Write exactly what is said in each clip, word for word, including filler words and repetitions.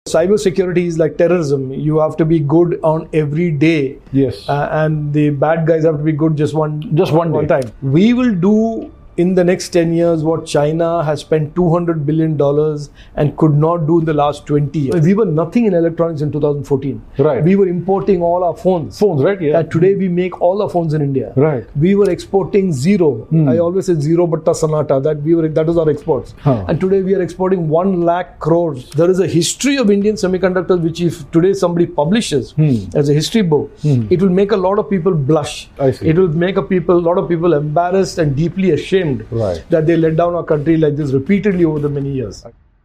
Cyber security is like terrorism. You have to be good on every day. Yes. Uh, and the bad guys have to be good just one, just one, one day. time. We will do in the next ten years what China has spent two hundred billion dollars and could not do in the last twenty years. We were nothing in electronics in two thousand fourteen. Right. We were importing all our phones. Phones, right? Yeah. And today we make all our phones in India. Right. We were exporting zero. Hmm. I always say zero batta sanata. That we were that was our exports. Huh. And today we are exporting one lakh crores. There is a history of Indian semiconductors which if today somebody publishes hmm. as a history book, hmm. it will make a lot of people blush. I see. It will make a people a lot of people embarrassed and deeply ashamed. Right. That they let down our country like this repeatedly over the many years.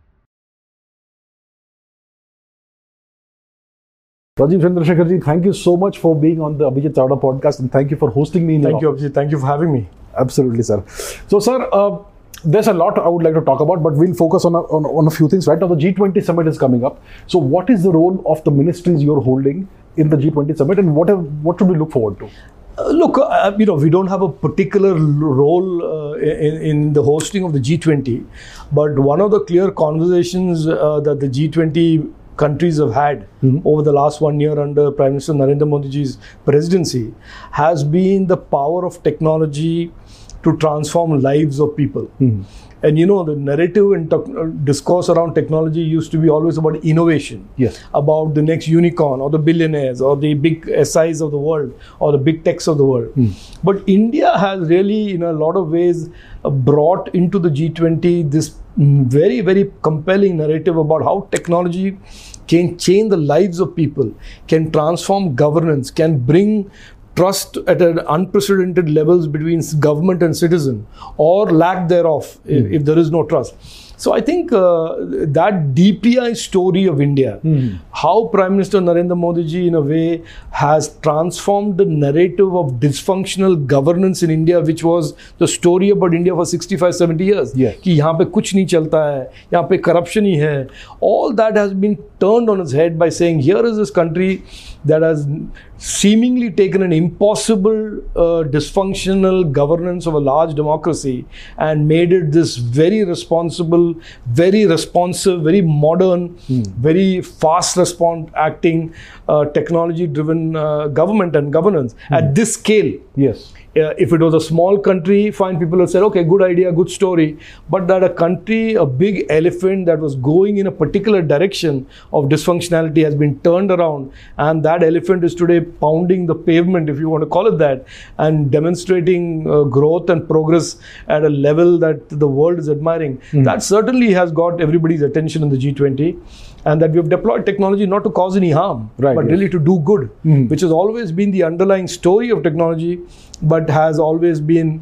Rajeev Chandrasekhar ji, thank you so much for being on the Abhijit Chawda podcast, and thank you for hosting me in Thank your you, Abhijit. Thank you for having me. Absolutely, sir. So, sir, uh, there's a lot I would like to talk about, but we'll focus on a, on, on a few things. Right now, the G twenty summit is coming up. So, what is the role of the ministries you're holding in the G twenty summit, and what have, what should we look forward to? Uh, look, uh, you know, we don't have a particular role uh, in, in the hosting of the G twenty, but one of the clear conversations uh, that the G twenty countries have had mm-hmm. over the last one year under Prime Minister Narendra Modi's presidency has been the power of technology to transform lives of people. Mm-hmm. And you know, the narrative and te- discourse around technology used to be always about innovation. Yes. About the next unicorn or the billionaires or the big S Is of the world or the big techs of the world. Mm. But India has really, in a lot of ways, uh, brought into the G twenty this very, very compelling narrative about how technology can change the lives of people, can transform governance, can bring trust at an unprecedented levels between government and citizen, or lack thereof mm. if, if there is no trust. So I think uh, that D P I story of India, mm. how Prime Minister Narendra Modi ji in a way has transformed the narrative of dysfunctional governance in India, which was the story about India for sixty-five, seventy years. Yes. कि यहाँ पे कुछ नहीं चलता है, यहाँ पे corruption ही है. All that has been turned on its head by saying here is this country that has seemingly taken an impossible uh, dysfunctional governance of a large democracy and made it this very responsible, very responsive, very modern, mm. very fast response acting, uh, technology driven uh, government and governance mm. at this scale. Yes. Uh, if it was a small country, fine, people would say, okay, good idea, good story. But that a country, a big elephant that was going in a particular direction of dysfunctionality has been turned around. And that elephant is today pounding the pavement, if you want to call it that, and demonstrating uh, growth and progress at a level that the world is admiring. Mm. That certainly has got everybody's attention in the G twenty. And that we have deployed technology not to cause any harm, right, but yes. really to do good, mm. which has always been the underlying story of technology, but has always been,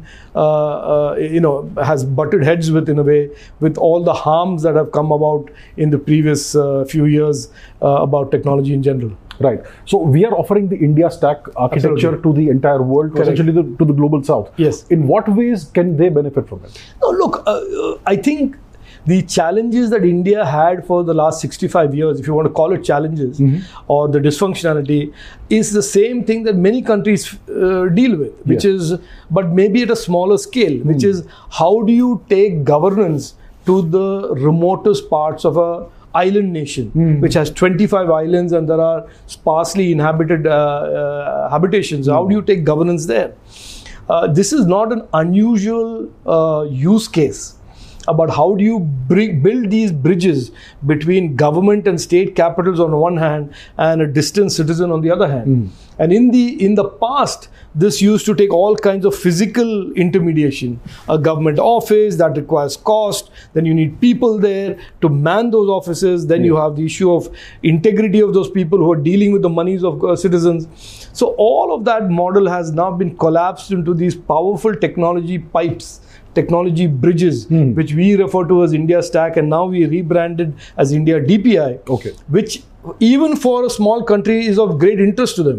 uh, uh, you know, has butted heads with, in a way, with all the harms that have come about in the previous uh, few years uh, about technology in general. Right. So we are offering the India Stack architecture Absolutely. To the entire world, to essentially the, to the global south. Yes. In what ways can they benefit from it? No, look, uh, I think the challenges that India had for the last sixty-five years, if you want to call it challenges, mm-hmm. or the dysfunctionality, is the same thing that many countries uh, deal with, which yes. is, but maybe at a smaller scale, mm. which is how do you take governance to the remotest parts of a island nation, mm. which has twenty-five islands and there are sparsely inhabited uh, uh, habitations. Mm. How do you take governance there? Uh, this is not an unusual uh, use case about how do you bring, build these bridges between government and state capitals on the one hand and a distant citizen on the other hand. Mm. And in the in the past, this used to take all kinds of physical intermediation. A government office that requires cost, then you need people there to man those offices, then yeah. you have the issue of integrity of those people who are dealing with the monies of uh, citizens. So all of that model has now been collapsed into these powerful technology pipes, technology bridges, hmm. which we refer to as India Stack, and now we rebranded as India D P I, okay. which even for a small country is of great interest to them.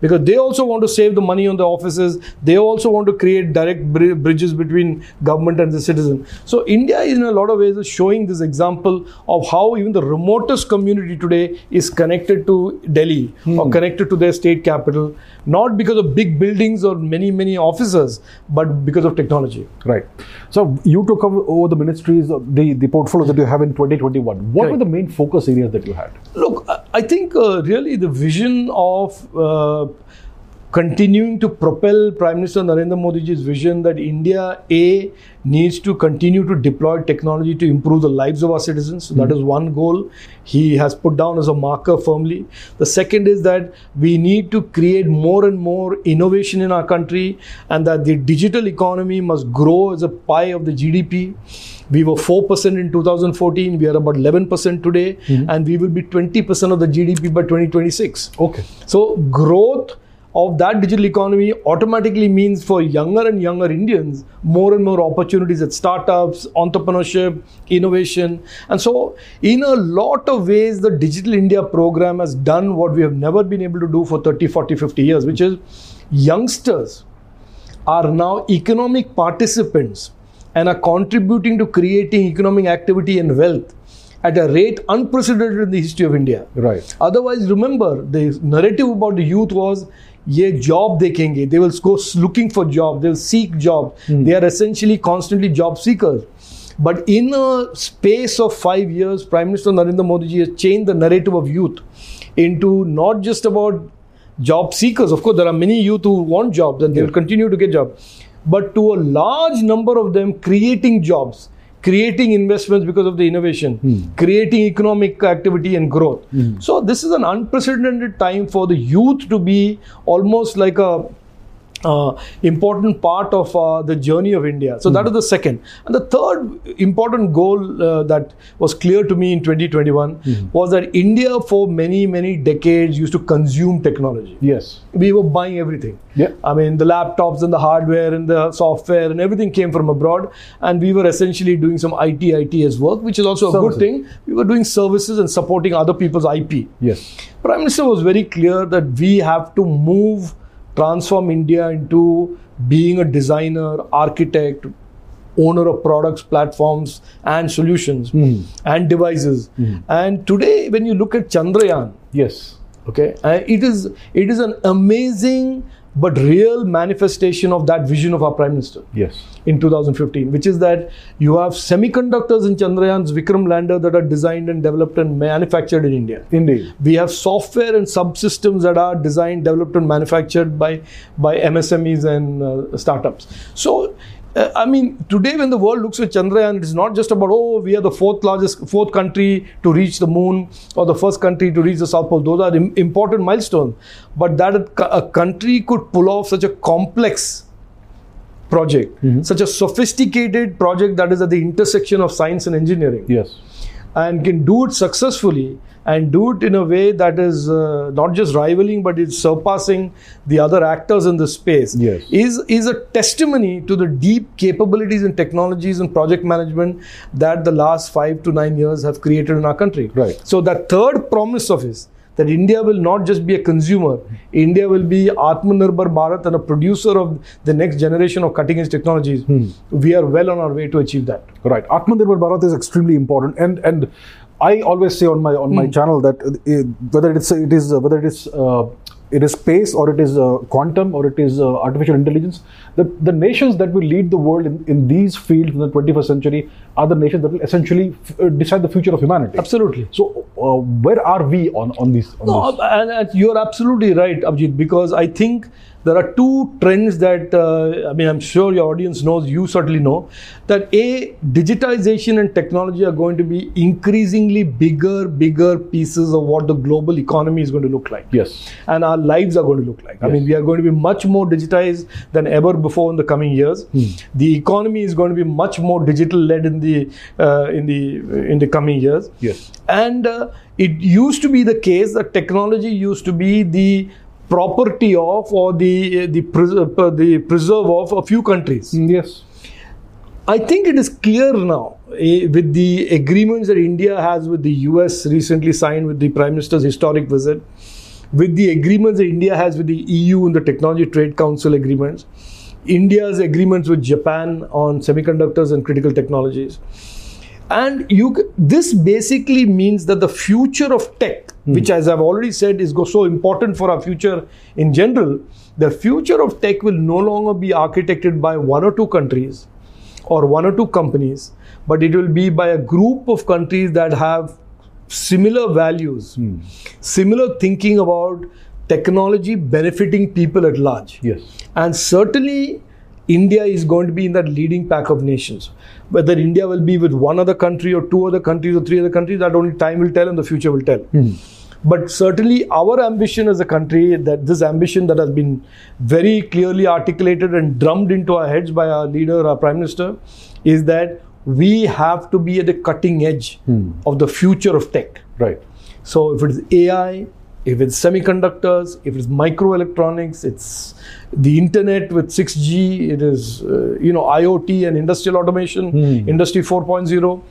because they also want to save the money on the offices. They also want to create direct bri- bridges between government and the citizen. So India, in a lot of ways, is showing this example of how even the remotest community today is connected to Delhi hmm. or connected to their state capital, not because of big buildings or many, many offices, but because of technology. Right. So you took over, over the ministries, the, the portfolio that you have in twenty twenty-one. What right. were the main focus areas that you had? Look, I think uh, really the vision of uh, continuing to propel Prime Minister Narendra Modi's vision that India, A, needs to continue to deploy technology to improve the lives of our citizens. So mm-hmm. that is one goal he has put down as a marker firmly. The second is that we need to create more and more innovation in our country, and that the digital economy must grow as a pie of the G D P. We were four percent in two thousand fourteen, we are about eleven percent today, mm-hmm. and we will be twenty percent of the G D P by twenty twenty-six. Okay. So growth of that digital economy automatically means for younger and younger Indians, more and more opportunities at startups, entrepreneurship, innovation. And so in a lot of ways, the Digital India program has done what we have never been able to do for thirty, forty, fifty years, which is youngsters are now economic participants and are contributing to creating economic activity and wealth at a rate unprecedented in the history of India. Right. Otherwise, remember, the narrative about the youth was, ye job dekhenge. They will go looking for jobs. They will seek jobs. Mm. They are essentially constantly job seekers. But in a space of five years, Prime Minister Narendra Modi has changed the narrative of youth into not just about job seekers. Of course, there are many youth who want jobs and they yeah. will continue to get jobs. But to a large number of them, creating jobs, creating investments because of the innovation, hmm. creating economic activity and growth. Hmm. So this is an unprecedented time for the youth to be almost like a uh, important part of uh, the journey of India. So hmm. that is the second. And the third important goal uh, that was clear to me in twenty twenty-one hmm. was that India for many, many decades used to consume technology. Yes. We were buying everything. Yeah. I mean, the laptops and the hardware and the software and everything came from abroad. And we were essentially doing some I T, I T as work, which is also a services. Good thing. We were doing services and supporting other people's I P. Yes. Prime Minister was very clear that we have to move, transform India into being a designer, architect, owner of products, platforms and solutions mm. and devices. Mm. And today, when you look at Chandrayaan, yes, okay, uh, it is it is an amazing but real manifestation of that vision of our Prime Minister. Yes. In two thousand fifteen, which is that you have semiconductors in Chandrayaan's Vikram lander that are designed and developed and manufactured in India. Indeed. We have software and subsystems that are designed, developed and manufactured by, by M S M Es and uh, startups. So, Uh, I mean, today when the world looks at Chandrayaan, it is not just about, oh, we are the fourth largest, fourth country to reach the moon or the first country to reach the South Pole. Those are im- important milestones. But that a, a country could pull off such a complex project, mm-hmm. such a sophisticated project that is at the intersection of science and engineering. Yes. And can do it successfully and do it in a way that is uh, not just rivaling, but it's surpassing the other actors in the space, yes. is, is a testimony to the deep capabilities and technologies and project management that the last five to nine years have created in our country. Right. So that third promise of his, that India will not just be a consumer, India will be Atmanirbhar Bharat and a producer of the next generation of cutting edge technologies. Hmm. We are well on our way to achieve that. Right. Atmanirbhar Bharat is extremely important, and and I always say on my on my mm. channel that uh, whether it's it is uh, whether it is uh, it is space or it is uh, quantum or it is uh, artificial intelligence, the the nations that will lead the world in, in these fields in the twenty-first century are the nations that will essentially f- uh, decide the future of humanity. Absolutely. So uh, where are we on on this? On no, this? And, and you're absolutely right, Abhijit, because I think there are two trends that, uh, I mean, I'm sure your audience knows, you certainly know, that A, digitization and technology are going to be increasingly bigger, bigger pieces of what the global economy is going to look like. Yes. And our lives are going to look like. Yes. I mean, we are going to be much more digitized than ever before in the coming years. Hmm. The economy is going to be much more digital-led in the uh, in the in the coming years. Yes. And uh, it used to be the case that technology used to be the property of or the the, pres- uh, the preserve of a few countries. Yes. I think it is clear now eh, with the agreements that India has with the U S recently signed with the Prime Minister's historic visit, with the agreements that India has with the E U and the Technology Trade Council agreements, India's agreements with Japan on semiconductors and critical technologies. And you, this basically means that the future of tech, mm. which as I've already said is so important for our future in general, the future of tech will no longer be architected by one or two countries or one or two companies, but it will be by a group of countries that have similar values, mm. similar thinking about technology benefiting people at large. Yes. And certainly India is going to be in that leading pack of nations. Whether India will be with one other country or two other countries or three other countries, that only time will tell and the future will tell. Mm. But certainly our ambition as a country, that this ambition that has been very clearly articulated and drummed into our heads by our leader, our Prime Minister, is that we have to be at the cutting edge mm. of the future of tech. Right. So if it is A I, if it's semiconductors, if it's microelectronics, it's the internet with six G, it is uh, you know I O T and industrial automation, mm. Industry four point oh,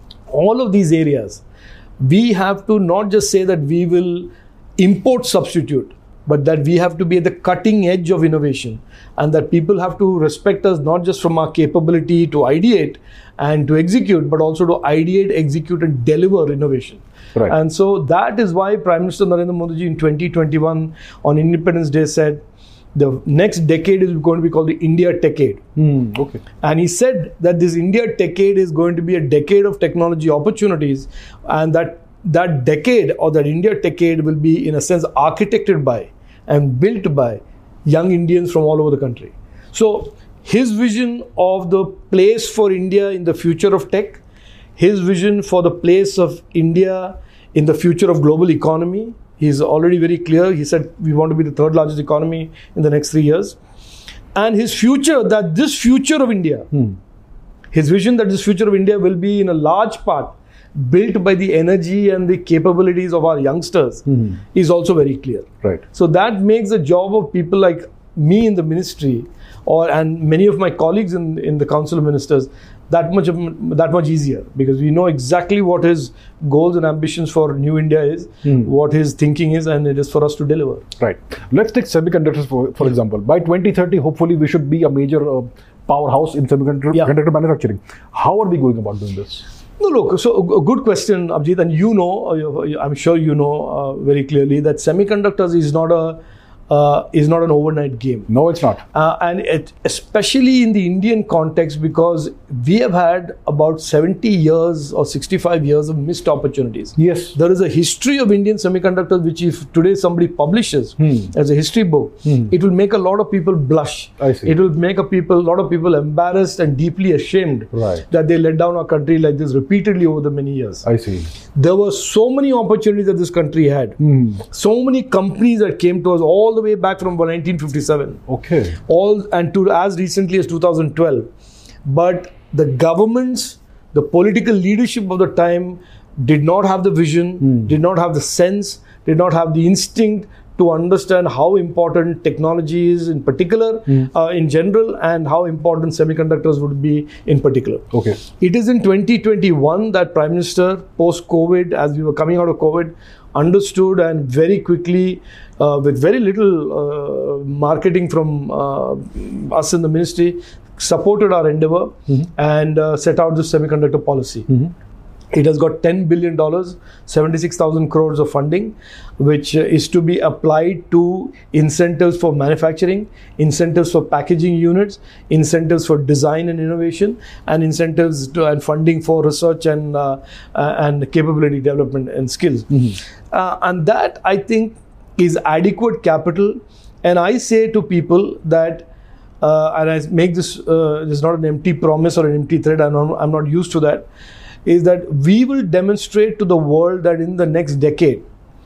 all of these areas, we have to not just say that we will import substitute, but that we have to be at the cutting edge of innovation, and that people have to respect us not just from our capability to ideate and to execute, but also to ideate, execute and deliver innovation. Right. And so that is why Prime Minister Narendra Modi ji in twenty twenty-one on Independence Day said the next decade is going to be called the India Techade. Mm, okay. And he said that this India Techade is going to be a decade of technology opportunities, and that that decade or that India Techade will be in a sense architected by and built by young Indians from all over the country. So his vision of the place for India in the future of tech, his vision for the place of India in the future of global economy, he's already very clear. He said we want to be the third largest economy in the next three years. And his future, that this future of India, hmm. his vision that this future of India will be in a large part built by the energy and the capabilities of our youngsters hmm. is also very clear. Right. So that makes the job of people like me in the ministry or and many of my colleagues in, in the Council of Ministers that much that much easier, because we know exactly what his goals and ambitions for New India is, mm. what his thinking is, and it is for us to deliver. Right. Let's take semiconductors for, for example. By twenty thirty, hopefully we should be a major uh, powerhouse in semiconductor yeah. manufacturing. How are we going about doing this? No, look, so a good question, Abhijit, and you know, I'm sure you know uh, very clearly that semiconductors is not a Uh, is not an overnight game. No, it's not. Uh, and it, especially in the Indian context, because we have had about seventy years or sixty-five years of missed opportunities. Yes. There is a history of Indian semiconductors, which if today somebody publishes hmm. as a history book, hmm. it will make a lot of people blush. I see. It will make a people, a lot of people embarrassed and deeply ashamed right. that they let down our country like this repeatedly over the many years. I see. There were so many opportunities that this country had. Hmm. So many companies that came to us all the way back from nineteen fifty-seven. Okay. All and to as recently as two thousand twelve. But the governments, the political leadership of the time did not have the vision, mm. did not have the sense, did not have the instinct to understand how important technology is in particular, mm. uh, in general, and how important semiconductors would be in particular. Okay. It is in twenty twenty-one that Prime Minister, post-COVID, as we were coming out of COVID, understood and very quickly, uh, with very little uh, marketing from uh, us in the ministry, supported our endeavor mm-hmm. and uh, set out this semiconductor policy. Mm-hmm. It has got ten billion dollars, seventy-six thousand crores of funding, which uh, is to be applied to incentives for manufacturing, incentives for packaging units, incentives for design and innovation, and incentives to, and funding for research and uh, uh, and capability development and skills. Mm-hmm. Uh, and that, I think, is adequate capital. And I say to people that, uh, and I make this, uh, this is not an empty promise or an empty threat, I'm not, I'm not used to that, is that we will demonstrate to the world that in the next decade,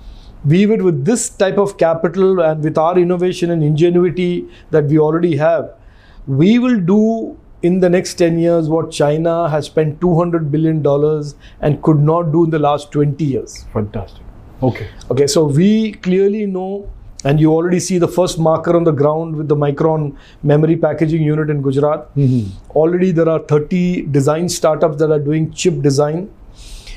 we will, with this type of capital and with our innovation and ingenuity that we already have, we will do in the next ten years what China has spent two hundred billion dollars and could not do in the last twenty years. Fantastic. Okay. Okay, so we clearly know, and you already see the first marker on the ground with the Micron memory packaging unit in Gujarat. Mm-hmm. Already there are thirty design startups that are doing chip design.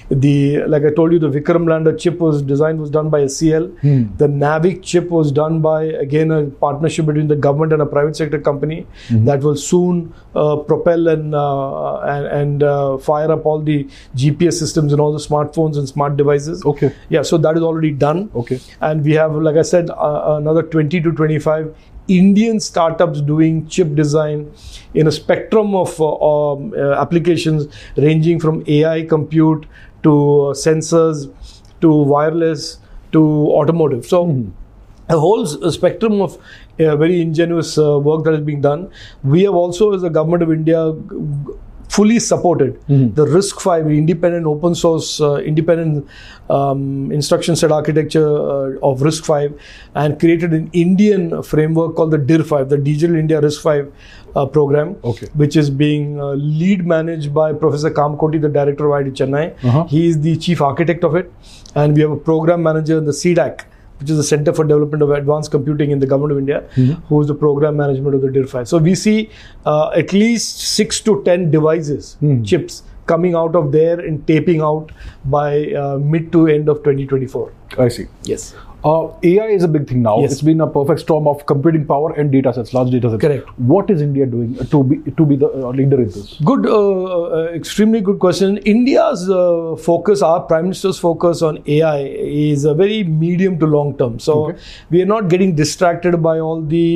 The like I told you, the Vikram lander chip was design was done by S C L. Hmm. The Navic chip was done by, again, a partnership between the government and a private sector company Mm-hmm. that will soon uh, propel and uh, and, and uh, fire up all the G P S systems in all the smartphones and smart devices. Okay. Yeah, so that is already done. Okay. And we have, like I said, uh, another twenty to twenty-five Indian startups doing chip design in a spectrum of uh, um, uh, applications ranging from A I compute to uh, sensors to wireless to automotive. So Mm-hmm. a whole s- spectrum of uh, very ingenious uh, work that is being done. We have also, as the government of India, g- g- fully supported Mhm. the RISC-V, independent open source, uh, independent um, instruction set architecture uh, of RISC-V, and created an Indian framework called the D I R five, the Digital India RISC-V uh, program, Okay. which is being uh, lead managed by Professor Kamkoti, the director of I I T Chennai. Uh-huh. He is the chief architect of it, and we have a program manager in the C DAC, which is the Center for Development of Advanced Computing in the Government of India, Mhm. who is the program management of the D I R five. So we see uh, at least six to ten devices, Mhm. chips, coming out of there and taping out by uh, mid to end of twenty twenty-four. I see. Yes. Uh, A I is a big thing now. Yes. It's been a perfect storm of computing power and data sets, large data sets. Correct. What is India doing to be to be the uh, leader in this? Good, uh, uh, extremely good question. India's uh, focus, our Prime Minister's focus on A I is a very medium to long term. So Okay. we are not getting distracted by all the,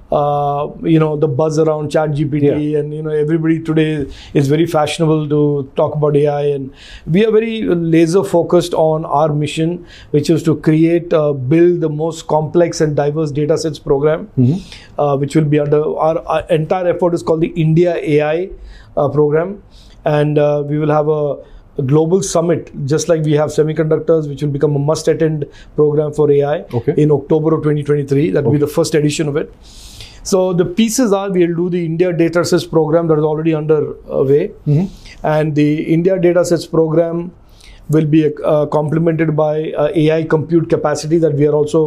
uh, you know, the buzz around Chat G P T, Yeah. and you know everybody today is very fashionable to talk about A I, and we are very laser focused on our mission, which is to create, uh, build the most complex and diverse data sets program, Mhm. uh, which will be under our, our entire effort is called the India A I uh, program, and uh, we will have a, a global summit, just like we have semiconductors, which will become a must-attend program for A I Okay. in October of twenty twenty-three. That will be Okay. the first edition of it. So the pieces are, we'll do the India Data Sets program that is already underway, Mhm. and the India Data Sets program will be uh, complemented by uh, A I compute capacity that we are also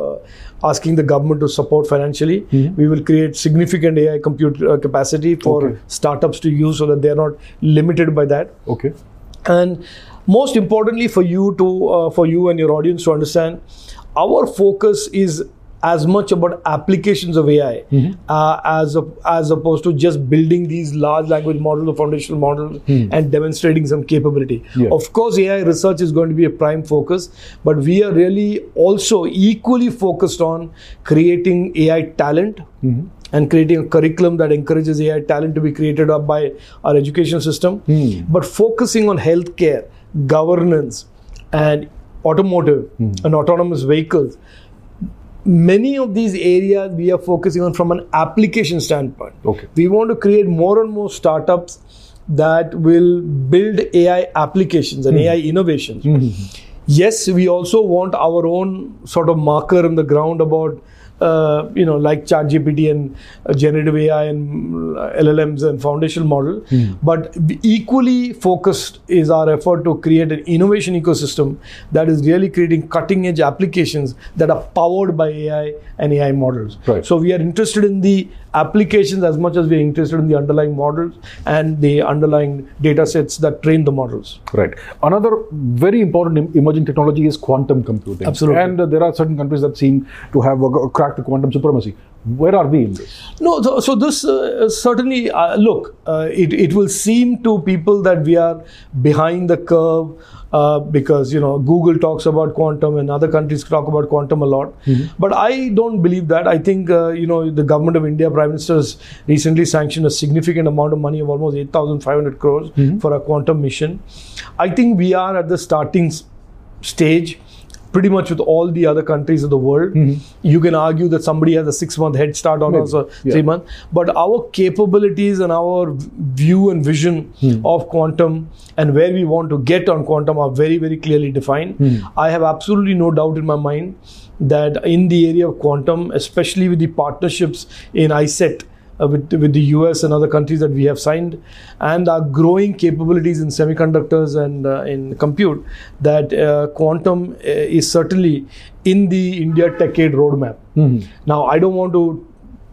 uh, asking the government to support financially. Mhm. We will create significant A I compute uh, capacity for Okay. startups to use so that they are not limited by that. Okay. And most importantly for you to uh, for you and your audience to understand, our focus is as much about applications of A I Mhm. uh, as a, as opposed to just building these large language models or foundational models Hmm. and demonstrating some capability. Yeah. Of course, A I research is going to be a prime focus, but we are really also equally focused on creating A I talent. Mhm. And creating a curriculum that encourages A I talent to be created up by our education system, Hmm. but focusing on healthcare, governance, and automotive Hmm. and autonomous vehicles. Many of these areas we are focusing on from an application standpoint. Okay. We want to create more and more startups that will build A I applications and A I innovations. Mhm. Yes, we also want our own sort of marker on the ground about, uh, you know, like Chat G P T and uh, generative A I and uh, L L Ms and foundational model. Hmm. But equally focused is our effort to create an innovation ecosystem that is really creating cutting edge applications that are powered by A I and A I models. Right. So we are interested in the applications as much as we are interested in the underlying models and the underlying data sets that train the models. Right. Another very important em- emerging technology is quantum computing. Absolutely. And uh, there are certain countries that seem to have uh, cracked the quantum supremacy. Where are we in this? No, so, so this uh, certainly, uh, look, uh, it, it will seem to people that we are behind the curve uh, because, you know, Google talks about quantum and other countries talk about quantum a lot. Mhm. But I don't believe that. I think, uh, you know, the government of India, Prime Minister has recently sanctioned a significant amount of money of almost eight thousand five hundred crores Mhm. for a quantum mission. I think we are at the starting s- stage. Pretty much with all the other countries of the world. Mhm. You can argue that somebody has a six month head start on Maybe. us or Yeah. three months. But our capabilities and our v- view and vision Hmm. of quantum and where we want to get on quantum are very, very clearly defined. Hmm. I have absolutely no doubt in my mind that in the area of quantum, especially with the partnerships in I C E T, Uh, with, with the U S and other countries that we have signed, and our growing capabilities in semiconductors and uh, in compute, that uh, quantum uh, is certainly in the India Techade roadmap. Mhm. Now, I don't want to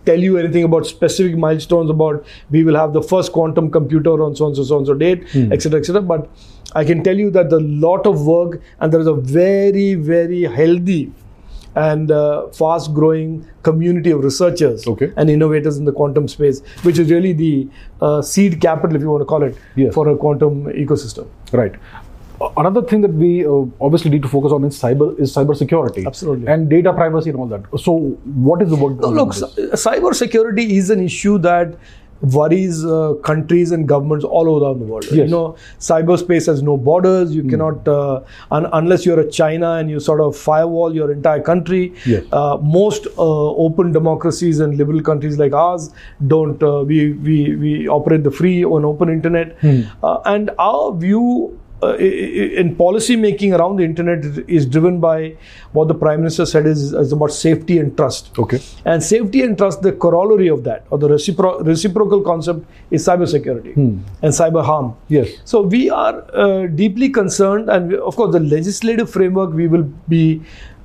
tell you anything about specific milestones about we will have the first quantum computer on so and so so and so date, mm. et cetera, et cetera. But I can tell you that there's a lot of work and there is a very, very healthy and uh, fast-growing community of researchers okay. and innovators in the quantum space, which is really the uh, seed capital, if you want to call it, yes. for a quantum ecosystem. Right. Another thing that we uh, obviously need to focus on is cyber is cyber security. Absolutely. And data privacy and all that. So, what is the work? No, look, c- cyber security is an issue that worries uh, countries and governments all over the world. Yes. You know, cyberspace has no borders. You mm. cannot, uh, un- unless you're a China and you sort of firewall your entire country. Yes. Uh, most uh, open democracies and liberal countries like ours don't. Uh, we we we operate the free and open internet, mm. uh, and our view. Uh, in policy making around the internet is driven by what the Prime Minister said is, is about safety and trust. Okay. And safety and trust, the corollary of that, or the recipro- reciprocal concept, is cybersecurity hmm. and cyber harm. Yes. So we are uh, deeply concerned, and we, of course, the legislative framework we will be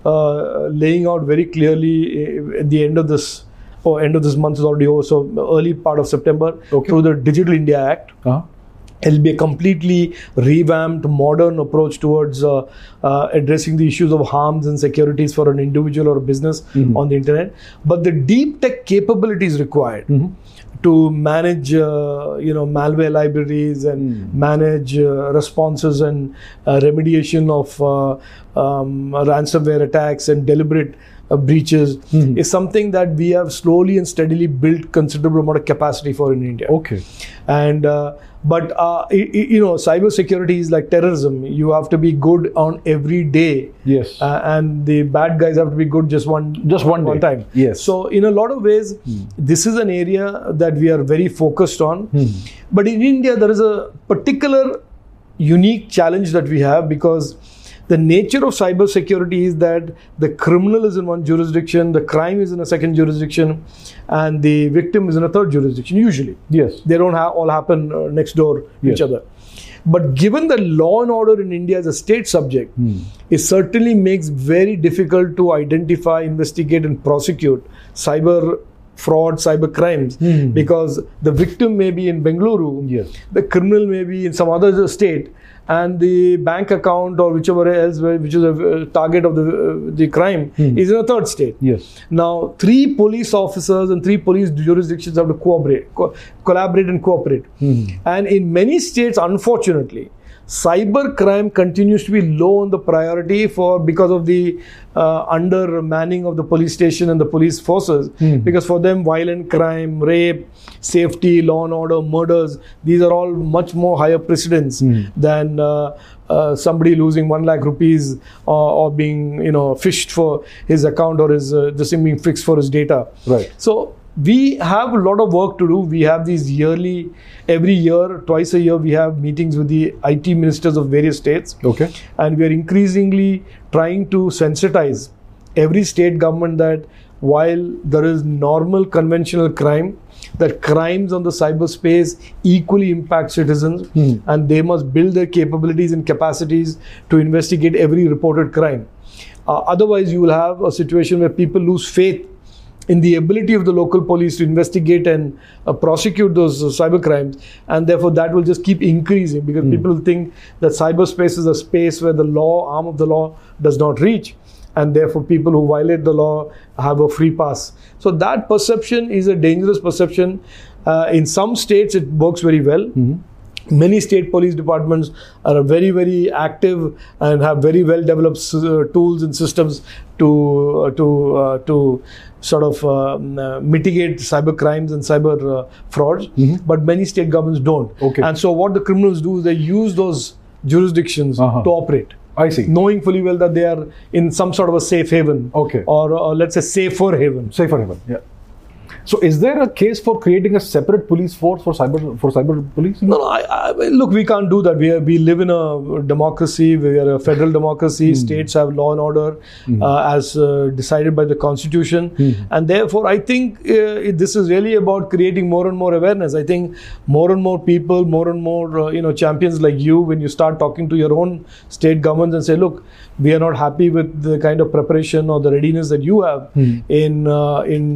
uh, laying out very clearly at the end of this. Or end of this month is already over. So early part of September, okay. through the Digital India Act. Uh-huh. It'll be a completely revamped, modern approach towards uh, uh, addressing the issues of harms and securities for an individual or a business mm-hmm. on the internet. But the deep tech capabilities required mm-hmm. to manage, uh, you know, malware libraries and mm. manage uh, responses and uh, remediation of uh, um, ransomware attacks and deliberate Uh, breaches mm-hmm. is something that we have slowly and steadily built considerable amount of capacity for in India. Okay. And uh, but uh, it, it, you know, cyber security is like terrorism. You have to be good on every day. Yes. Uh, and the bad guys have to be good just one just one, one day. time. Yes. So in a lot of ways, mm. this is an area that we are very focused on. Mm. But in India, there is a particular unique challenge that we have, because the nature of cyber security is that the criminal is in one jurisdiction, the crime is in a second jurisdiction, and the victim is in a third jurisdiction, usually. Yes. They don't ha- all happen uh, next door to yes. each other. But given that law and order in India is a state subject, hmm. it certainly makes very difficult to identify, investigate, and prosecute cyber fraud, cyber crimes, hmm. because the victim may be in Bengaluru, yes. the criminal may be in some other state, and the bank account or whichever else, which is a target of the uh, the crime, hmm. is in a third state. Yes. Now, three police officers and three police jurisdictions have to cooperate, co- collaborate and cooperate. Hmm. And in many states, unfortunately, cyber crime continues to be low on the priority for because of the uh, under manning of the police station and the police forces. Mm. Because for them, violent crime, rape, safety, law and order, murders, these are all much more higher precedents mm. than uh, uh, somebody losing one lakh rupees or, or being, you know, fished for his account or his uh, this thing being fixed for his data. Right. So we have a lot of work to do. We have these yearly, every year, twice a year, we have meetings with the I T ministers of various states. Okay. And we are increasingly trying to sensitize every state government that while there is normal conventional crime, that crimes on the cyberspace equally impact citizens hmm. and they must build their capabilities and capacities to investigate every reported crime. Uh, otherwise, you will have a situation where people lose faith in the ability of the local police to investigate and uh, prosecute those uh, cyber crimes, and therefore that will just keep increasing because mm. people will think that cyberspace is a space where the law, arm of the law, does not reach, and therefore people who violate the law have a free pass. So that perception is a dangerous perception. Uh, in some states, it works very well. Mm-hmm. Many state police departments are very, very active and have very well developed uh, tools and systems to uh, to uh, to sort of um, uh, mitigate cyber crimes and cyber uh, frauds. Mm-hmm. But many state governments don't. Okay. And so what the criminals do is they use those jurisdictions uh-huh. to operate. I see. Knowing fully well that they are in some sort of a safe haven. Okay. Or, or let's say safer haven. Safer haven. Yeah. So, is there a case for creating a separate police force for cyber for cyber police? No, no. I, I, look, we can't do that. We are, we live in a democracy. We are a federal democracy. Mm. States have law and order mm. uh, as uh, decided by the Constitution, mm. and therefore, I think uh, this is really about creating more and more awareness. I think more and more people, more and more uh, you know champions like you, when you start talking to your own state governments and say, look, we are not happy with the kind of preparation or the readiness that you have mm. in uh, in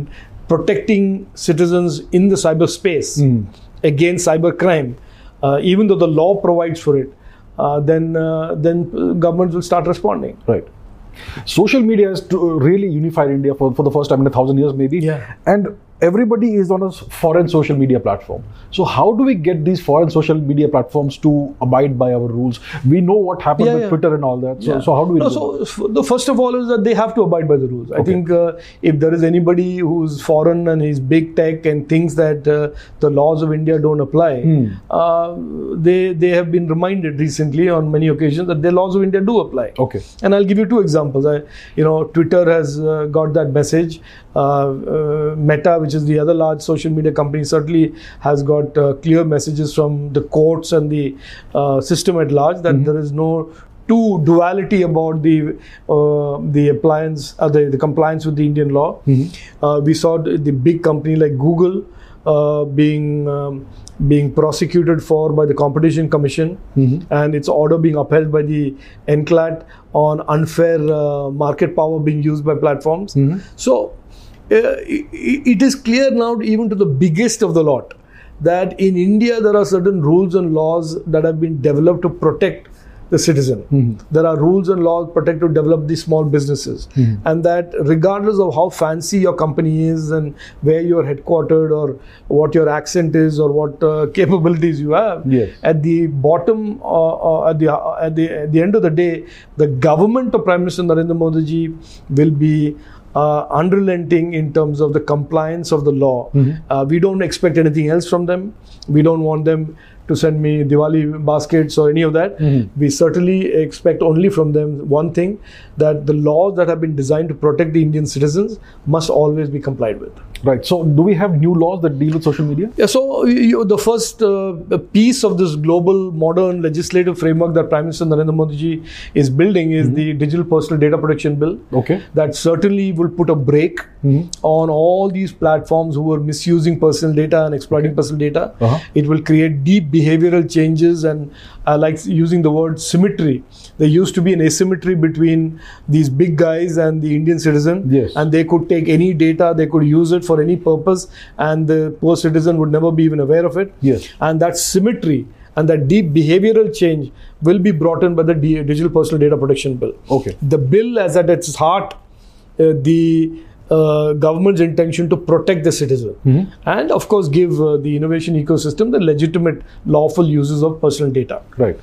protecting citizens in the cyberspace mm. against cybercrime, uh, even though the law provides for it, uh, then uh, then governments will start responding. Right. Social media has to really unified India for, for the first time in a thousand years, maybe. Yeah. And everybody is on a foreign social media platform. So how do we get these foreign social media platforms to abide by our rules? We know what happened yeah, with yeah. Twitter and all that. So, yeah. so how do we no, do so that? f- the first of all is that they have to abide by the rules. Okay. I think uh, if there is anybody who's foreign and is big tech and thinks that uh, the laws of India don't apply, mm. uh, they they have been reminded recently on many occasions that the laws of India do apply. Okay. And I'll give you two examples. I, you know, Twitter has uh, got that message. Uh, uh, Meta, which is the other large social media company, certainly has got uh, clear messages from the courts and the uh, system at large that mm-hmm. there is no two duality about the uh, the appliance, uh, the, the compliance with the Indian law. Mm-hmm. Uh, we saw the, the big company like Google uh, being um, being prosecuted for by the Competition Commission, mm-hmm. and its order being upheld by the N C L A T on unfair uh, market power being used by platforms. Mm-hmm. So. Uh, it, it is clear now, even to the biggest of the lot, that in India there are certain rules and laws that have been developed to protect the citizen. Mm-hmm. There are rules and laws protect to develop these small businesses, mm-hmm. and that regardless of how fancy your company is and where you are headquartered or what your accent is or what uh, capabilities you have, yes. at the bottom, uh, uh, at the uh, at the at the end of the day, the government of Prime Minister Narendra Modi ji will be Uh, unrelenting in terms of the compliance of the law. Mm-hmm. Uh, we don't expect anything else from them. We don't want them to send me Diwali baskets or any of that. Mm-hmm. We certainly expect only from them one thing, that the laws that have been designed to protect the Indian citizens must always be complied with. Right. So do we have new laws that deal with social media? Yeah. So you, the first uh, piece of this global modern legislative framework that Prime Minister Narendra Modi ji is building is mm-hmm. the Digital Personal Data Protection Bill. Okay. That certainly will put a brake mm-hmm. on all these platforms who are misusing personal data and exploiting personal data. Uh-huh. It will create deep behavioral changes, and I like using the word symmetry. There used to be an asymmetry between these big guys and the Indian citizen, yes. and they could take any data, they could use it for any purpose, and the poor citizen would never be even aware of it. Yes. And that symmetry and that deep behavioral change will be brought in by the D- Digital Personal Data Protection Bill. Okay. The bill has at its heart uh, the uh, government's intention to protect the citizen, mm-hmm. and of course give uh, the innovation ecosystem the legitimate lawful uses of personal data. Right.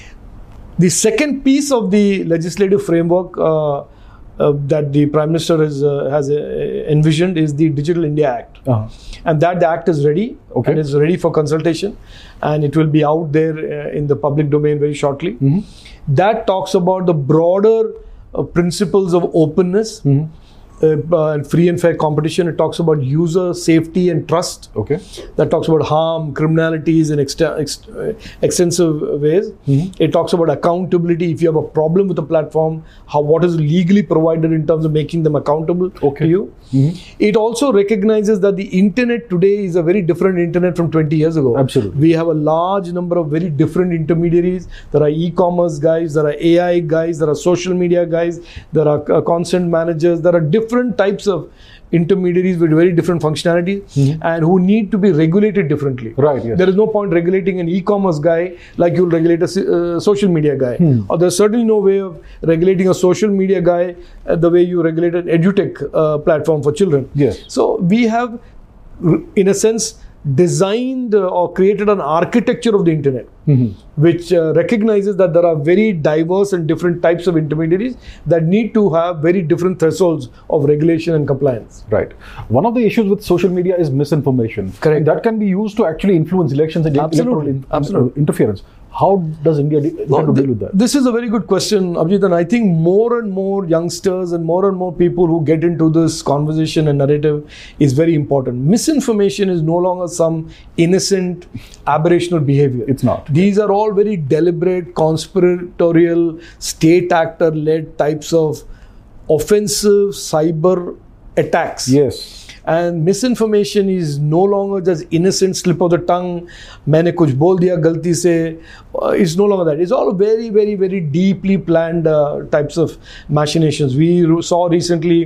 The second piece of the legislative framework uh, uh, that the Prime Minister has, uh, has uh, envisioned is the Digital India Act. Uh-huh. And that act is ready, okay. and is ready for consultation, and it will be out there uh, in the public domain very shortly. Mm-hmm. That talks about the broader uh, principles of openness, mm-hmm. Uh, and free and fair competition. It talks about user safety and trust. Okay. That talks about harm, criminalities in ext- ex- uh, extensive ways. Mm-hmm. It talks about accountability. If you have a problem with a platform, how what is legally provided in terms of making them accountable okay. to you. Mm-hmm. It also recognizes that the internet today is a very different internet from twenty years ago. Absolutely. We have a large number of very different intermediaries. There are e-commerce guys, there are A I guys, there are social media guys, there are uh, content managers, there are different different types of intermediaries with very different functionalities, mm-hmm. and who need to be regulated differently. Right. Yes. There is no point regulating an e-commerce guy like you'll regulate a uh, social media guy, hmm. or there's certainly no way of regulating a social media guy uh, the way you regulate an edutech uh, platform for children. Yes. So we have, in a sense, designed uh, or created an architecture of the internet, mm-hmm. which uh, recognizes that there are very diverse and different types of intermediaries that need to have very different thresholds of regulation and compliance. Right. One of the issues with social media is misinformation. Correct. And that can be used to actually influence elections and Absolutely. electoral in, Absolutely. interference. How does India de- well, to deal with that? This is a very good question, Abhijit, and I think more and more youngsters and more and more people who get into this conversation and narrative is very important. Misinformation is no longer some innocent, aberrational behavior. It's not. These are all very deliberate, conspiratorial, state actor-led types of offensive cyber attacks. Yes. And misinformation is no longer just innocent slip of the tongue, maine kuch bol diya galti se. Uh, it's no longer that. It's all very, very, very deeply planned uh, types of machinations. We saw recently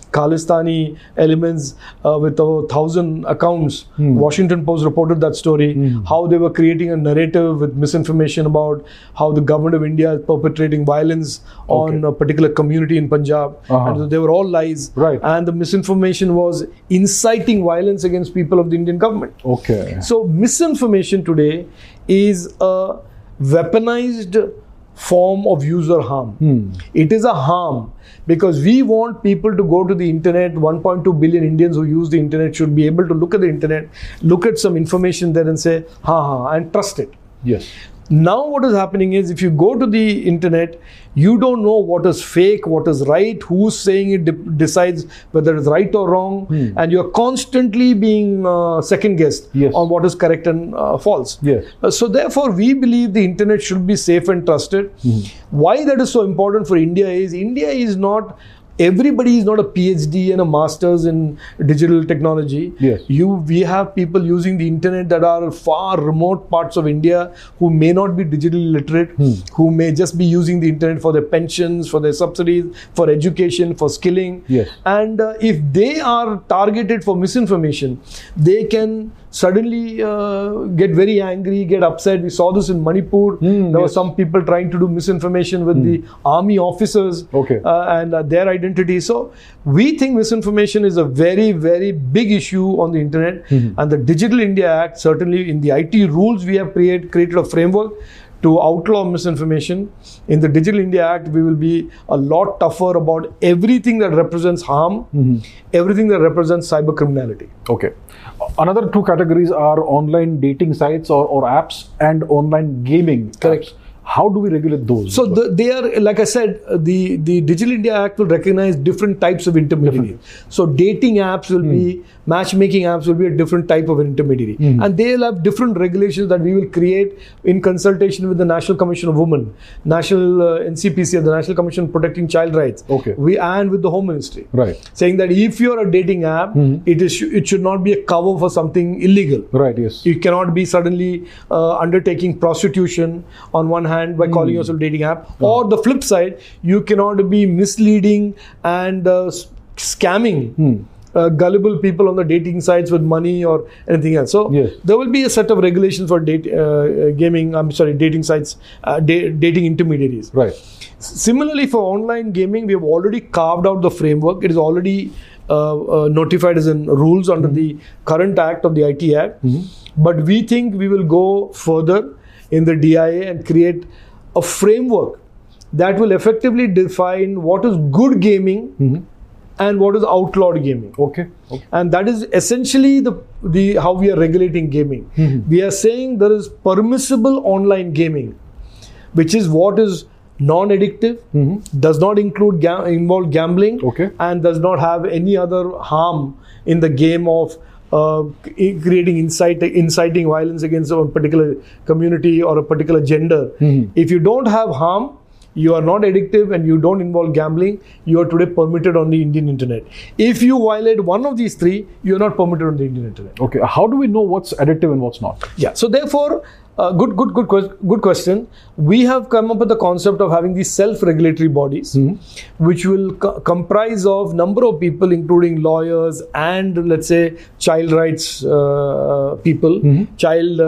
Khalistani elements uh, with over thousand accounts. Hmm. Washington Post reported that story, Hmm. how they were creating a narrative with misinformation about how the government of India is perpetrating violence on Okay. a particular community in Punjab. Uh-huh. And so they were all lies. Right. And the misinformation was inciting violence against people of the Indian government. Okay. So misinformation today is a weaponized form of user harm. Hmm. It is a harm because we want people to go to the internet. one point two billion Indians who use the internet should be able to look at the internet, look at some information there and say, ha ha, and trust it. Yes. Now what is happening is if you go to the internet, you don't know what is fake, what is right, who's saying it de- decides whether it's right or wrong, Hmm. and you're constantly being uh, second guessed Yes. on what is correct and uh, false. Yes. Uh, so therefore, we believe the internet should be safe and trusted. Why that is so important for India is India is not. Everybody is not a PhD and a master's in digital technology. Yes. You, we have people using the internet that are far remote parts of India who may not be digitally literate, Hmm. who may just be using the internet for their pensions, for their subsidies, for education, for skilling. Yes. And uh, if they are targeted for misinformation, they can suddenly uh, get very angry, get upset. We saw this in Manipur. Hmm, there were yes. some people trying to do misinformation with the army officers Okay. uh, and uh, their identity. So we think misinformation is a very, very big issue on the internet. And the Digital India Act, certainly in the I T rules, we have create, created a framework to outlaw misinformation. In the Digital India Act, we will be a lot tougher about everything that represents harm, everything that represents cyber criminality. Okay. Another two categories are online dating sites or, or apps and online gaming. Correct. apps. How do we regulate those? So the, they are, like I said, uh, the, the Digital India Act will recognize different types of intermediaries. So dating apps will be, matchmaking apps will be a different type of an intermediary. And they'll have different regulations that we will create in consultation with the National Commission of Women, National uh, N C P C, the National Commission Protecting Child Rights. Okay. We, and with the Home Ministry. Right. Saying that if you're a dating app, it is it should not be a cover for something illegal. Right, yes. You cannot be suddenly uh, undertaking prostitution on one hand by calling yourself a dating app, or the flip side, you cannot be misleading and uh, s- scamming uh, gullible people on the dating sites with money or anything else. So Yes. there will be a set of regulations for date, uh, gaming. I'm sorry, dating sites, uh, da- dating intermediaries. Right. Similarly, for online gaming, we have already carved out the framework. It is already uh, uh, notified as in rules under the current act of the I T Act. But we think we will go further in the D I A and create a framework that will effectively define what is good gaming and what is outlawed gaming. Okay. Okay. And that is essentially the, the how we are regulating gaming. We are saying there is permissible online gaming, which is what is non-addictive, does not include ga- involve gambling, Okay. and does not have any other harm in the game of uh, c- creating incite, inciting violence against a particular community or a particular gender. If you don't have harm, you are not addictive, and you don't involve gambling, you are today permitted on the Indian internet. If you violate one of these three, you are not permitted on the Indian internet. Okay. How do we know what's addictive and what's not? Yeah. So therefore, uh, good, good, good, ques- good question. We have come up with the concept of having these self-regulatory bodies, which will co- comprise of number of people, including lawyers and let's say child rights uh, people, child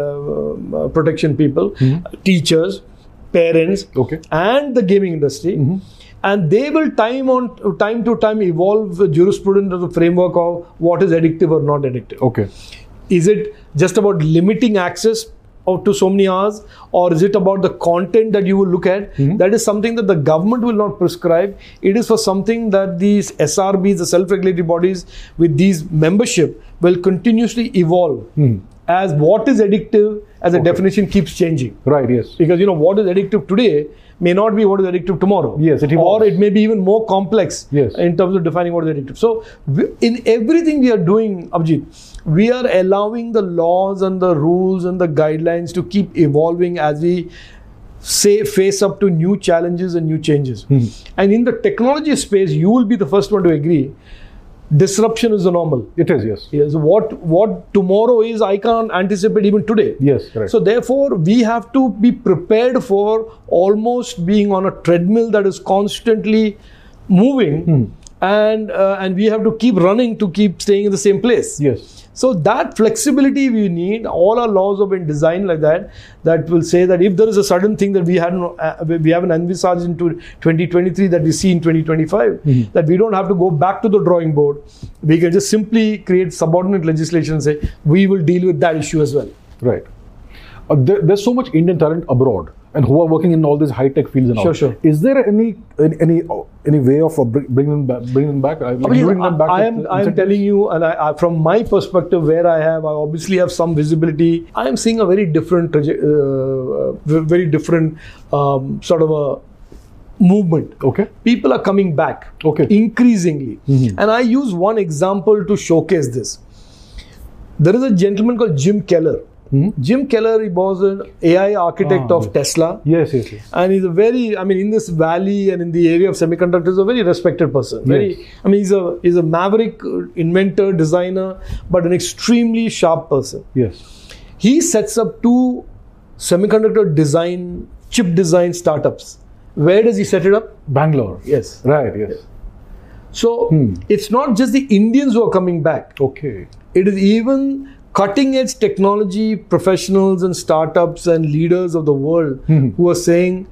uh, uh, protection people, teachers, parents, Okay. and the gaming industry. And they will time on time to time evolve the jurisprudence of the framework of what is addictive or not addictive. Okay. Is it just about limiting access of to so many hours, or is it about the content that you will look at? That is something that the government will not prescribe. It is for something that these S R Bs, the self-regulatory bodies with these membership, will continuously evolve as what is addictive as a Okay. definition keeps changing. Right. Yes. Because you know what is addictive today may not be what is addictive tomorrow. Yes, it or evolves. it may be even more complex Yes. in terms of defining what is addictive. So we, in everything we are doing, Abhijit, we are allowing the laws and the rules and the guidelines to keep evolving as we say face up to new challenges and new changes. And in the technology space, you will be the first one to agree. Disruption is the normal. It is. Yes. Yes, what what tomorrow is, I can't anticipate even today. Yes. Correct. So therefore, we have to be prepared for almost being on a treadmill that is constantly moving, and uh, and we have to keep running to keep staying in the same place. Yes. So that flexibility we need. All our laws have been designed like that. That will say that if there is a sudden thing that we hadn't, uh, we haven't envisaged into twenty twenty-three that we see in twenty twenty-five, mm-hmm. that we don't have to go back to the drawing board. We can just simply create subordinate legislation and say we will deal with that issue as well. Right. Uh, there, there's so much Indian talent abroad and who are working in all these high tech fields and all. Sure, sure. Is there any any any, any way of uh, bringing them back? Bringing them back? Like I, mean, bringing them back I am I am telling you, and I, I, from my perspective, where I have, I obviously have some visibility. I am seeing a very different, uh, very different um, sort of a movement. Okay. People are coming back. Okay. Increasingly, mm-hmm. and I use one example to showcase this. There is a gentleman called Jim Keller. Mm-hmm. Jim Keller, he was an A I architect ah, of yes. Tesla. Yes, yes, yes. And he's a very, I mean, in this valley and in the area of semiconductors, a very respected person. Very, yes. I mean, he's a he's a maverick inventor, designer, but an extremely sharp person. Yes. He sets up two semiconductor design, chip design startups. Where does he set it up? Bangalore. Yes. Right, yes. So, hmm. it's not just the Indians who are coming back. Okay. It is even cutting edge technology professionals and startups and leaders of the world mm-hmm. who are saying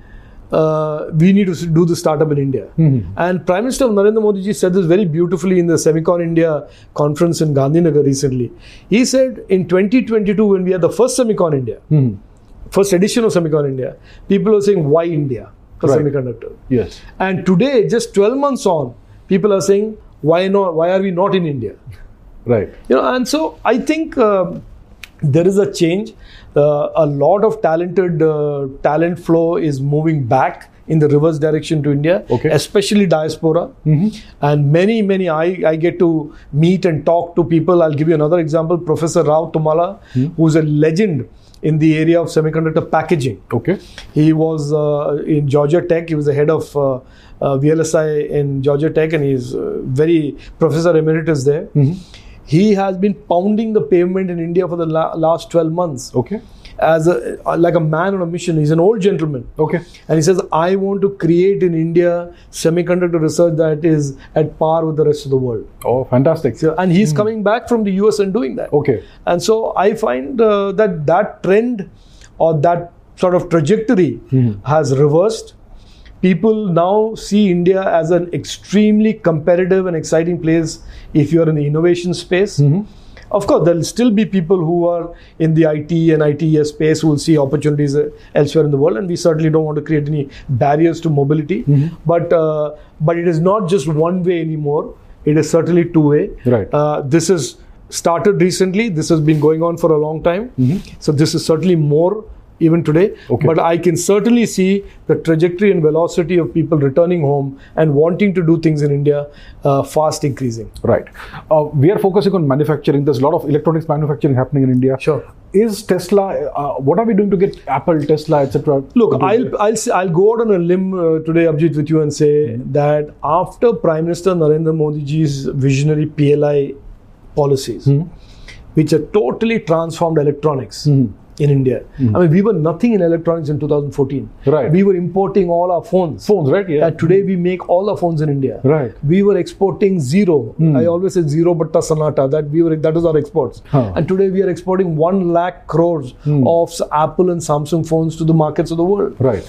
uh, we need to do the startup in India. Mm-hmm. And Prime Minister Narendra Modi ji said this very beautifully in the Semicon India conference in Gandhinagar recently. He said in twenty twenty-two, when we had the first Semicon India, mm-hmm. first edition of Semicon India, people were saying, why India for right. semiconductor? Yes. And today, just twelve months on, people are saying, why not? Why are we not in India? Right. You know, and so I think uh, there is a change. Uh, a lot of talented uh, talent flow is moving back in the reverse direction to India, okay. especially diaspora. Mm-hmm. And many, many, I, I get to meet and talk to people. I'll give you another example. Professor Rao Tumala, mm-hmm. who's a legend in the area of semiconductor packaging. Okay. He was uh, in Georgia Tech. He was the head of uh, uh, V L S I in Georgia Tech, and he's uh, very professor emeritus there. Mm-hmm. He has been pounding the pavement in India for the la- last twelve months. Okay. As a, like a man on a mission. He's an old gentleman. Okay. And he says, I want to create in India semiconductor research that is at par with the rest of the world. Oh, fantastic. So, and he's mm. coming back from the U S and doing that. Okay. And so I find uh, that that trend or that sort of trajectory mm. has reversed. People now see India as an extremely competitive and exciting place if you're in the innovation space. Mm-hmm. Of course, there will still be people who are in the I T and I T S space who will see opportunities elsewhere in the world, and we certainly don't want to create any barriers to mobility. Mm-hmm. But uh, but it is not just one way anymore. It is certainly two way. Right. Uh, this is started recently. This has been going on for a long time. Mm-hmm. So this is certainly more even today. Okay. But I can certainly see the trajectory and velocity of people returning home and wanting to do things in India uh, fast increasing. Right. Uh, we are focusing on manufacturing. There's a lot of electronics manufacturing happening in India. Sure. Is Tesla, uh, what are we doing to get Apple, Tesla, et cetera? Look, I'll, I'll, I'll go out on a limb uh, today, Abhijit, with you and say mm-hmm. that after Prime Minister Narendra Modi ji's visionary P L I policies, mm-hmm. which have totally transformed electronics, mm-hmm. in India. Mm-hmm. I mean, we were nothing in electronics in two thousand fourteen. Right. We were importing all our phones. Phones, right? Yeah. And today we make all our phones in India. Right. We were exporting zero. Mm. I always say zero batta sanata. That we were that was our exports. Huh. And today we are exporting one lakh crores mm. of Apple and Samsung phones to the markets of the world. Right.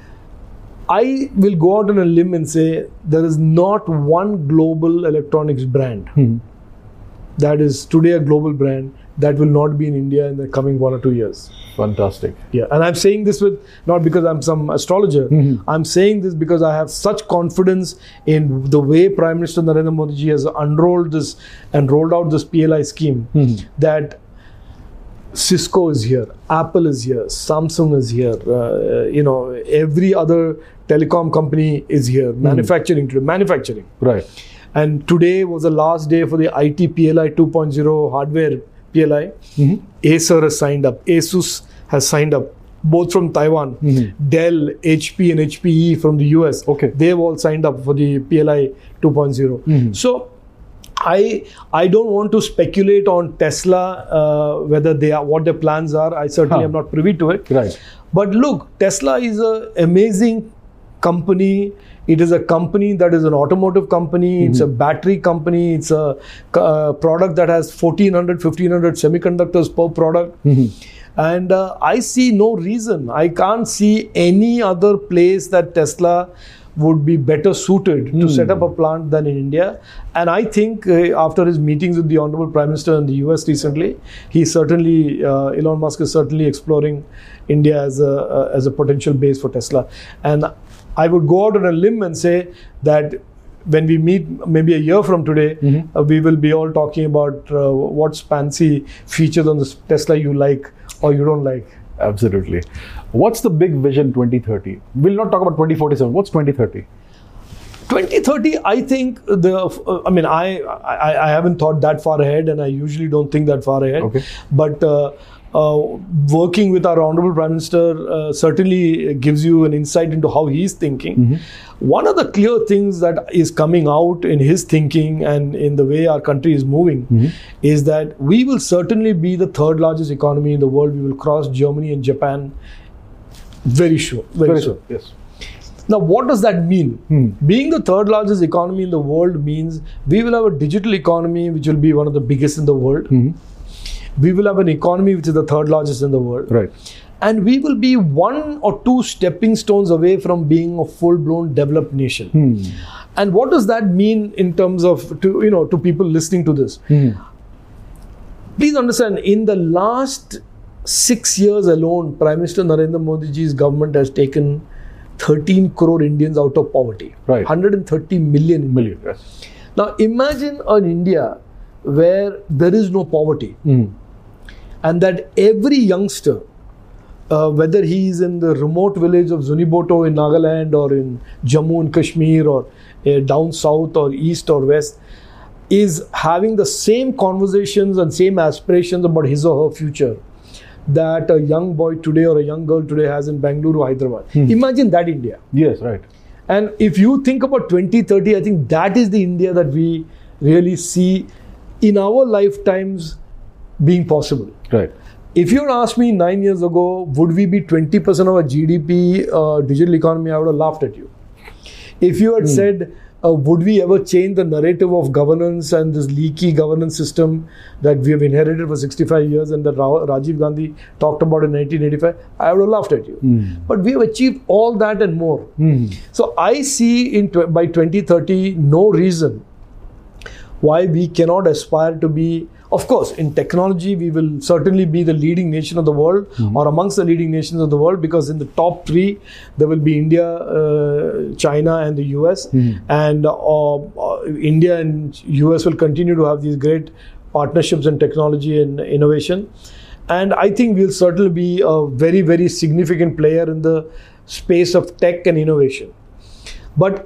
I will go out on a limb and say there is not one global electronics brand mm. that is today a global brand that will not be in India in the coming one or two years. Fantastic. Yeah, and I'm saying this with not because I'm some astrologer. Mm-hmm. I'm saying this because I have such confidence in the way Prime Minister Narendra Modi ji has unrolled this and rolled out this P L I scheme mm-hmm. that Cisco is here, Apple is here, Samsung is here, uh, you know, every other telecom company is here, mm-hmm. manufacturing today, manufacturing. Right. And today was the last day for the I T P L I two point oh hardware P L I. Mm-hmm. Acer has signed up. Asus has signed up. Both from Taiwan. Mm-hmm. Dell, H P and H P E from the U S. Okay. They've all signed up for the P L I two point oh. Mm-hmm. So I I don't want to speculate on Tesla, uh, whether they are, what their plans are. I certainly huh. am not privy to it. Right. But look, Tesla is an amazing company. It is a company that is an automotive company. Mm-hmm. It's a battery company. It's a uh, product that has fourteen hundred, fifteen hundred semiconductors per product. Mm-hmm. And uh, I see no reason. I can't see any other place that Tesla would be better suited mm. to set up a plant than in India. And I think uh, after his meetings with the Honorable Prime Minister in the U S recently, he certainly, uh, Elon Musk is certainly exploring India as a, uh, as a potential base for Tesla. And I would go out on a limb and say that when we meet maybe a year from today, mm-hmm. uh, we will be all talking about uh, what's fancy features on the Tesla you like or you don't like. Absolutely. What's the big vision twenty thirty? We'll not talk about twenty forty-seven. What's twenty thirty? twenty thirty, I think the. Uh, I mean, I, I I haven't thought that far ahead, and I usually don't think that far ahead. Okay. But uh, uh, working with our Honorable Prime Minister uh, certainly gives you an insight into how he's thinking. Mm-hmm. One of the clear things that is coming out in his thinking and in the way our country is moving mm-hmm. is that we will certainly be the third largest economy in the world. We will cross Germany and Japan very sure. Very, very sure. sure. Yes. Now, what does that mean? Hmm. Being the third largest economy in the world means we will have a digital economy which will be one of the biggest in the world. Mm-hmm. We will have an economy which is the third largest in the world. Right. And we will be one or two stepping stones away from being a full-blown developed nation. Hmm. And what does that mean in terms of, to, you know, to people listening to this? Hmm. Please understand, in the last six years alone, Prime Minister Narendra Modi's government has taken thirteen crore Indians out of poverty. Right. one hundred thirty million. Million, yes. Now imagine an India where there is no poverty. Mm. And that every youngster, uh, whether he is in the remote village of Zuniboto in Nagaland or in Jammu and Kashmir or uh, down south or east or west, is having the same conversations and same aspirations about his or her future that a young boy today or a young girl today has in Bangalore, Hyderabad. Hmm. Imagine that India. Yes, right. And if you think about twenty thirty, I think that is the India that we really see in our lifetimes being possible. Right. If you had asked me nine years ago, would we be twenty percent of our G D P uh, digital economy, I would have laughed at you. If you had hmm. said, Uh, would we ever change the narrative of governance and this leaky governance system that we have inherited for sixty-five years and that Ra- Rajiv Gandhi talked about in nineteen eighty-five? I would have laughed at you. Mm. But we have achieved all that and more. Mm. So I see in tw- by twenty thirty no reason why we cannot aspire to be. Of course, in technology, we will certainly be the leading nation of the world mm-hmm. or amongst the leading nations of the world, because in the top three, there will be India, uh, China and the U S. Mm-hmm. And uh, uh, India and U S will continue to have these great partnerships in technology and innovation. And I think we'll certainly be a very, very significant player in the space of tech and innovation. But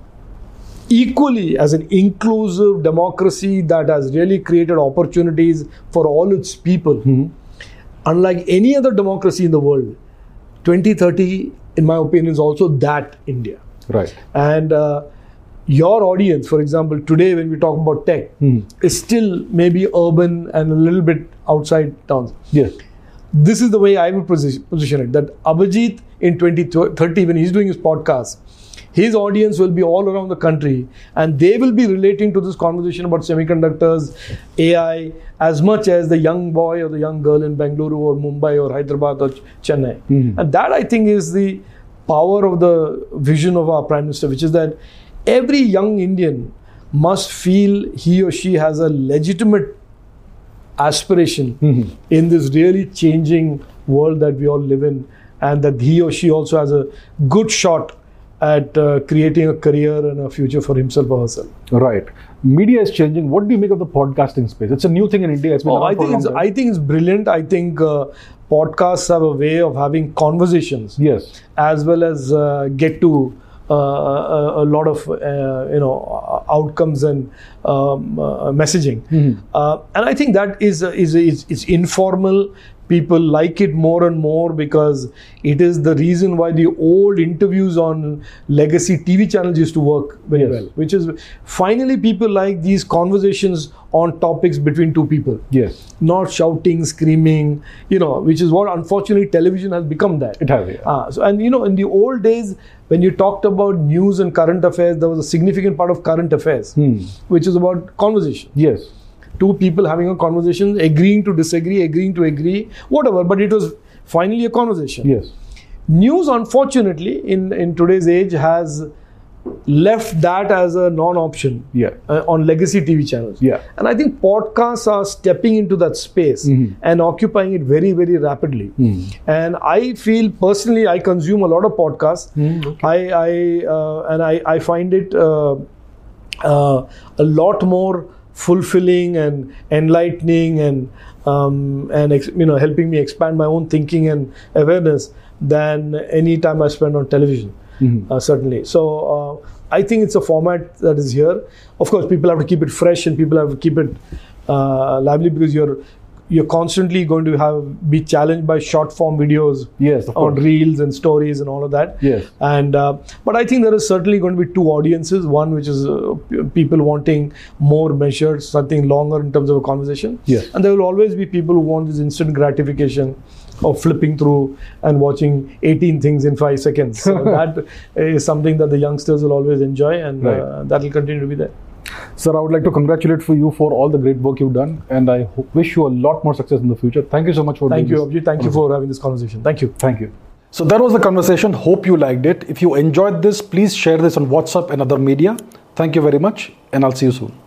equally, as an inclusive democracy that has really created opportunities for all its people, mm-hmm. unlike any other democracy in the world, twenty thirty, in my opinion, is also that India. Right. And uh, your audience, for example, today when we talk about tech, mm-hmm. is still maybe urban and a little bit outside towns. Yes. This is the way I would position, position it, that Abhijit in twenty thirty, when he's doing his podcast, his audience will be all around the country and they will be relating to this conversation about semiconductors, A I, as much as the young boy or the young girl in Bangalore or Mumbai or Hyderabad or Chennai. Mm-hmm. And that, I think, is the power of the vision of our Prime Minister, which is that every young Indian must feel he or she has a legitimate aspiration mm-hmm. in this really changing world that we all live in, and that he or she also has a good shot at uh, creating a career and a future for himself or herself. Right. Media is changing. What do you make of the podcasting space? It's a new thing in India. It's been oh, I think it's, I think it's brilliant. I think uh, podcasts have a way of having conversations. Yes. As well as uh, get to uh, a, a lot of uh, you know outcomes and um, uh, messaging. Mm-hmm. Uh, and I think that is is is, is informal. people like it more and more because it is the reason why the old interviews on legacy T V channels used to work very Yes. well. Which is finally people like these conversations on topics between two people, Yes. not shouting, screaming, you know, which is what unfortunately television has become that. It has, yeah. Ah, so, and you know, in the old days, when you talked about news and current affairs, there was a significant part of current affairs, Hmm. which is about conversation. Yes. Two people having a conversation, agreeing to disagree, agreeing to agree, whatever, but it was finally a conversation. Yes. News, unfortunately, in, in today's age, has left that as a non-option Yeah. uh, on legacy T V channels. Yeah. And I think podcasts are stepping into that space Mhm. and occupying it very, very rapidly. Hmm. And I feel personally, I consume a lot of podcasts. Hmm, okay. I, I uh, and I, I find it uh, uh, a lot more fulfilling and enlightening and um, and ex- you know helping me expand my own thinking and awareness than any time I spend on television. Mhm. Uh, certainly. So uh, I think it's a format that is here. Of course, people have to keep it fresh and people have to keep it uh, lively because you're you're constantly going to have be challenged by short form videos Yes, of on course. reels and stories and all of that. Yes. And uh, but I think there is certainly going to be two audiences. One which is uh, p- people wanting more measured, something longer in terms of a conversation. Yes. And there will always be people who want this instant gratification of flipping through and watching eighteen things in five seconds. So that is something that the youngsters will always enjoy, and Right. uh, that will continue to be there. Sir, I would like to congratulate for you for all the great work you've done, and I ho- wish you a lot more success in the future. Thank you so much for Thank doing you, this. Abhijit. Thank you for having this conversation. Thank you. Thank you. So that was the conversation. Hope you liked it. If you enjoyed this, please share this on WhatsApp and other media. Thank you very much, and I'll see you soon.